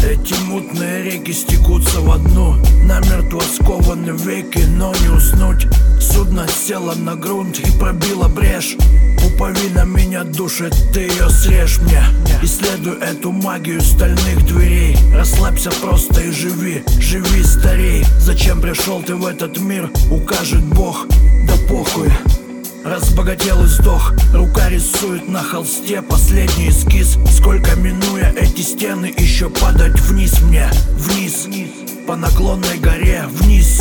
Эти мутные реки стекутся в одну, намертво скованы веки, но не уснуть. Судно село на грунт и пробило брешь. Пуповина меня душит, ты ее срежь мне. Исследуй эту магию стальных дверей. Расслабься просто и живи, живи, старей. Зачем пришел ты в этот мир, укажет Бог. Да похуй, разбогател и сдох. Рука рисует на холсте последний эскиз. Сколько минуя эти стены, еще падать вниз мне. Вниз, по наклонной горе, вниз.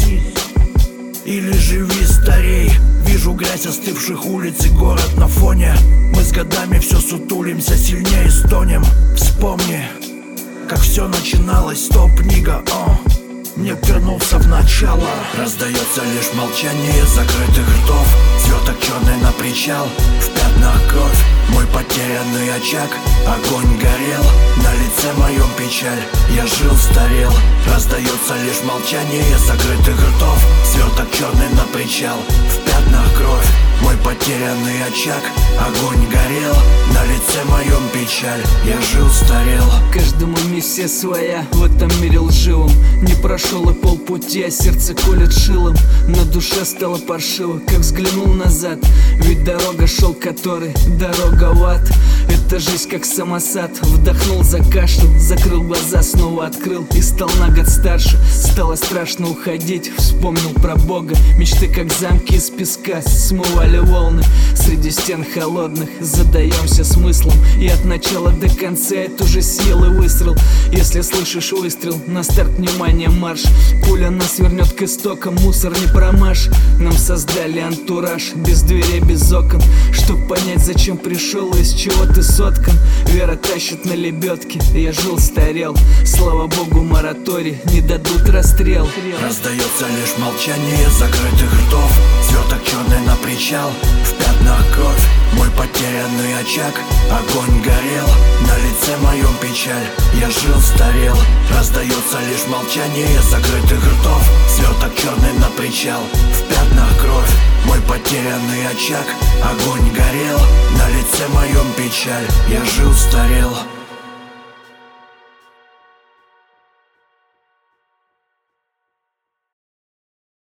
Или живи, старей. Вижу грязь остывших улиц и город на фоне. Мы с годами все сутулимся, сильнее стонем. Вспомни, как все начиналось, топ-книга, мне вернулся в начало. Раздается лишь молчание закрытых ртов. Сверток черный на причал, в пятнах кровь. Мой потерянный очаг, огонь горел. На лице моем печаль, я жил, старел. Раздается лишь молчание закрытых ртов. Сверток черный на причал, в пятнах кровь. Мой потерянный очаг, огонь горел. На лице моем печаль, я жил, старел. Каждому миссия своя в этом мире лживом. Не прошел и полпути, а сердце колет шилом. На душе стало паршиво, как взглянул назад. Ведь дорога, шел который, дорога в ад. Это жизнь как самосад. Вдохнул, закашлял, закрыл глаза, снова открыл. И стал на год старше. Стало страшно уходить, вспомнил про Бога. Мечты как замки из песка смывали волны. Среди стен холодных задаемся смыслом. И от начала до конца эту же съел и выстрел. Если слышишь выстрел, на старт внимание марш. Пуля нас вернет к истокам, мусор не промажь. Нам создали антураж, без дверей, без окон. Чтоб понять, зачем пришел и из чего ты соткан. Вера тащит на лебедке, я жил, старел. Слава богу, мораторий, не дадут расстрел. Раздается лишь молчание закрытых ртов. Сверток черный на причал, в пятнах кровь. Мой потерянный очаг, огонь горел. На лице моем печаль, я жил, старел. Раздается лишь молчание закрытых ртов. Сверток черный на причал, в пятнах кровь. Мой потерянный очаг, огонь горел. На лице моем печаль, я жил, старел.